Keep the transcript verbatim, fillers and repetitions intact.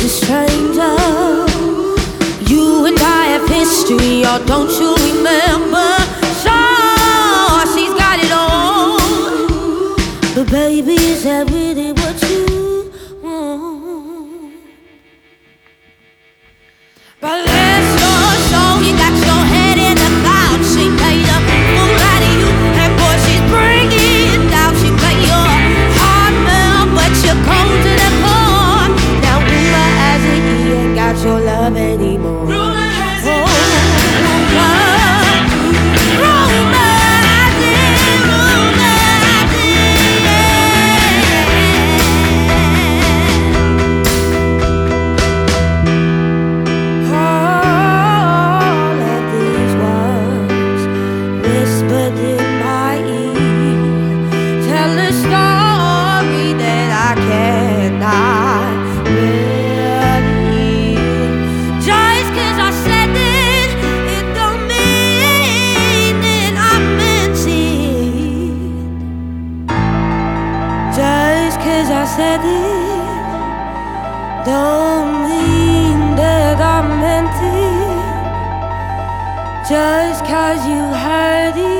a stranger. You and I have history, or don't you remember? Sure, she's got it all, but baby, is that really what you want? But let's go, show you got your head in the clouds. She made a fool out of you, and boy, she's bringing it down. She made your heart melt, but you're cold to the core. Now rumor has it you ain't got your love anymore. Rumor has it. Said it don't mean that I meant it. Just 'cause you heard it